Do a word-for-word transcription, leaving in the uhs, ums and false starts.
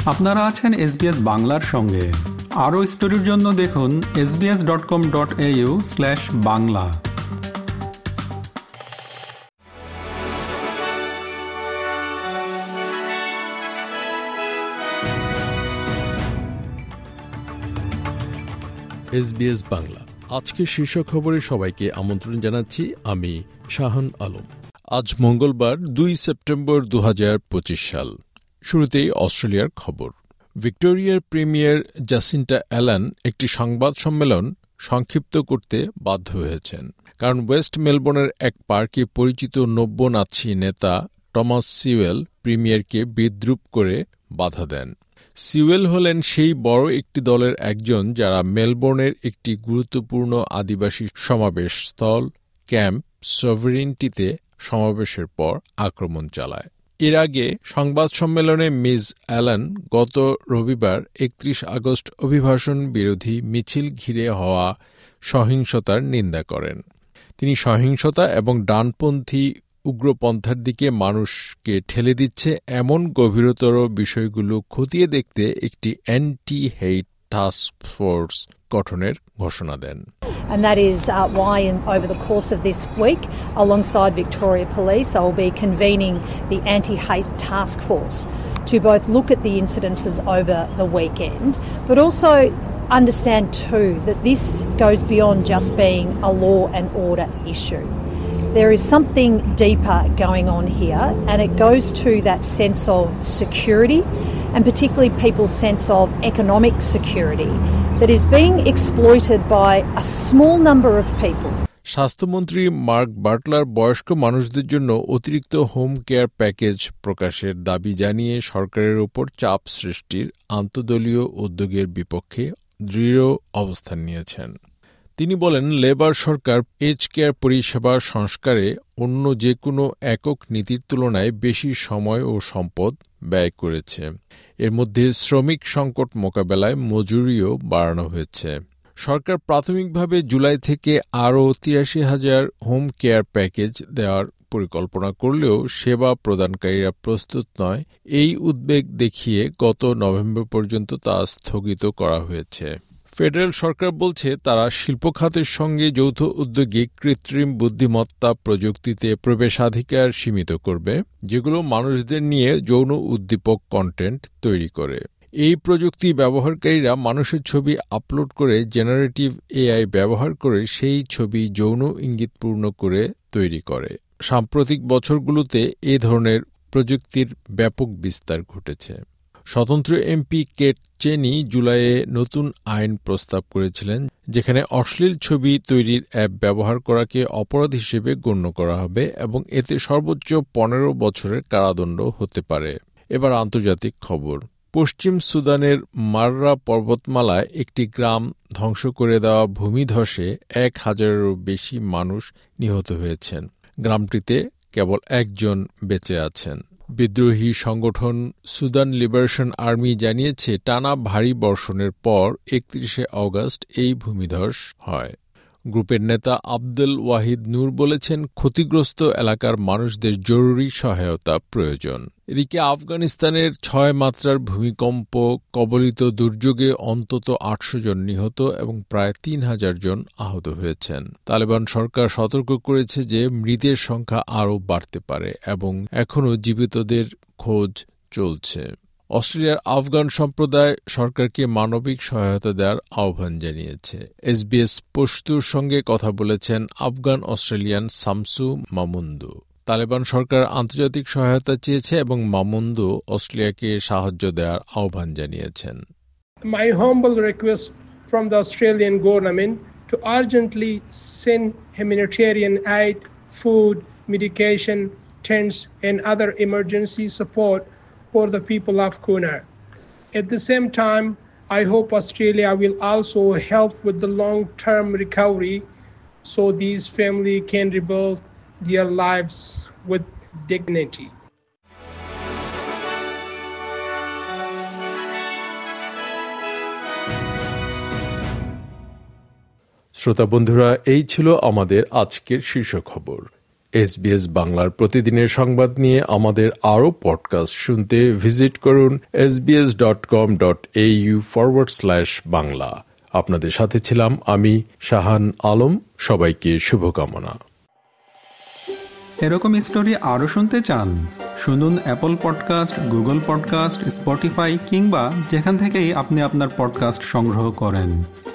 আপনারা আছেন এসবিএস বাংলার সঙ্গে। আরও স্টোরির জন্য দেখুন S B S dot com dot A U slash Bangla. SBS Bangla আজকের শীর্ষ খবরে সবাইকে আমন্ত্রণ জানাচ্ছি। আমি শাহান আলম। আজ মঙ্গলবার দুই সেপ্টেম্বর দু হাজার পঁচিশ সাল। শুরুতেই অস্ট্রেলিয়ার খবর। ভিক্টোরিয়ার প্রিমিয়ার জাসিন্টা অ্যালান একটি সংবাদ সম্মেলন সংক্ষিপ্ত করতে বাধ্য হয়েছেন, কারণ ওয়েস্ট মেলবোর্নের এক পার্কে পরিচিত নব্য-নাৎসি নেতা টমাস সিওয়েল প্রিমিয়ারকে বিদ্রূপ করে বাধা দেন। সিওয়েল হলেন সেই বড় একটি দলের একজন যারা মেলবোর্নের একটি গুরুত্বপূর্ণ আদিবাসী সমাবেশ স্থল ক্যাম্প সভেরিনটিতে সমাবেশের পর আক্রমণ চালায়। এর আগে সংবাদ সম্মেলনে মিস অ্যালান গত রবিবার একত্রিশ আগস্ট অভিবাসন বিরোধী মিছিল ঘিরে হওয়া সহিংসতার নিন্দা করেন। তিনি সহিংসতা এবং ডানপন্থী উগ্রপন্থার দিকে মানুষকে ঠেলে দিচ্ছে এমন গভীরতর বিষয়গুলো খতিয়ে দেখতে একটি অ্যান্টি হেইট টাস্ক ফোর্স গঠনের ঘোষণা দেন। And that is uh, why in, over the course of this week, alongside Victoria Police, I will be convening the Anti-Hate Task Force to both look at the incidences over the weekend, but also understand too that this goes beyond just being a law and order issue. There is something deeper going on here, and it goes to that sense of security, and particularly people's sense of economic security that is being exploited by a small number of people. স্বাস্থ্যমন্ত্রী Mark Butler বয়স্ক মানুষদের জন্য অতিরিক্ত home care package প্রকাশের দাবি জানিয়ে সরকারের ওপর চাপ সৃষ্টির আন্তদলীয় উদ্যোগের বিপক্ষে দৃঢ় অবস্থান নিয়েছেন। তিনি বলেন, লেবার সরকার এজ কেয়ার পরিষেবা সংস্কারে অন্য যে কোনো একক নীতির তুলনায় বেশি সময় ও সম্পদ ব্যয় করেছে। এর মধ্যে শ্রমিক সংকট মোকাবেলায় মজুরিও বাড়ানো হয়েছে। সরকার প্রাথমিকভাবে জুলাই থেকে আরও তিরাশি হাজার হোম কেয়ার প্যাকেজ দেওয়ার পরিকল্পনা করলেও সেবা প্রদানকারীরা প্রস্তুত নয়। এই উদ্বেগ দেখিয়ে গত নভেম্বর পর্যন্ত তা স্থগিত করা হয়েছে। ফেডারেল সরকার বলছে তারা শিল্প খাতের সঙ্গে যৌথ উদ্যোগে কৃত্রিম বুদ্ধিমত্তা প্রযুক্তিতে প্রবেশাধিকার সীমিত করবে, যেগুলো মানুষদের নিয়ে যৌন উদ্দীপক কন্টেন্ট তৈরি করে। এই প্রযুক্তি ব্যবহারকারীরা মানুষের ছবি আপলোড করে জেনারেটিভ এআই ব্যবহার করে সেই ছবি যৌন ইঙ্গিতপূর্ণ করে তৈরি করে। সাম্প্রতিক বছরগুলোতে এ ধরনের প্রযুক্তির ব্যাপক বিস্তার ঘটেছে। স্বতন্ত্র এমপি কেট চেনি জুলাইয়ে নতুন আইন প্রস্তাব করেছিলেন, যেখানে অশ্লীল ছবি তৈরির অ্যাপ ব্যবহার করাকে অপরাধ হিসেবে গণ্য করা হবে এবং এতে সর্বোচ্চ পনেরো বছরের কারাদণ্ড হতে পারে। এবার আন্তর্জাতিক খবর। পশ্চিম সুদানের মাররা পর্বতমালায় একটি গ্রাম ধ্বংস করে দেওয়া ভূমিধসে এক হাজারেরও বেশি মানুষ নিহত হয়েছেন। গ্রামটিতে কেবল একজন বেঁচে আছেন। বিদ্রোহী সংগঠন সুদান লিবারেশন আর্মি জানিয়েছে টানা ভারী বর্ষণের পর একত্রিশে অগস্ট এই ভূমিধস হয়। গ্রুপের নেতা আব্দুল ওয়াহিদ নূর বলেছেন, ক্ষতিগ্রস্ত এলাকার মানুষদের জরুরি সহায়তা প্রয়োজন। এদিকে আফগানিস্তানের ছয় মাত্রার ভূমিকম্প কবলিত দুর্যোগে অন্তত আটশো জন নিহত এবং প্রায় তিন হাজার জন আহত হয়েছেন। তালেবান সরকার সতর্ক করেছে যে মৃতের সংখ্যা আরও বাড়তে পারে এবং এখনও জীবিতদের খোঁজ চলছে। অস্ট্রেলিয়ার আফগান সম্প্রদায় সরকারকে মানবিক সহায়তা দেওয়ার আহ্বান জানিয়েছে। এসবিএস পশতুর সঙ্গে কথা বলেছেন আফগান অস্ট্রেলিয়ান শামসু মামুন্দু। তালেবান সরকার আন্তর্জাতিক সহায়তা চেয়েছে এবং মামুন্দু অস্ট্রেলিয়াকে সাহায্য দেওয়ার আহ্বান জানিয়েছেন। My humble request from the Australian government to urgently send humanitarian aid, food, medication, tents and other emergency support for the people of Kunar. At the same time, I hope Australia will also help with the long-term recovery so these families can rebuild their lives with dignity. শ্রোতা বন্ধুরা, এই ছিল আমাদের আজকের শীর্ষ খবর। SBS বাংলার প্রতিদিনের সংবাদ নিয়ে আমাদের আরও পডকাস্ট শুনতে ভিজিট করুন SBS dot com dot AU forward slash Bangla. আপনাদের সাথে ছিলাম আমি শাহান আলম। সবাইকে শুভকামনা। এরকম স্টোরি আরও শুনতে চান? শুনুন Apple podcast, Google podcast, Spotify কিংবা যেখান থেকেই আপনি আপনার পডকাস্ট সংগ্রহ করেন।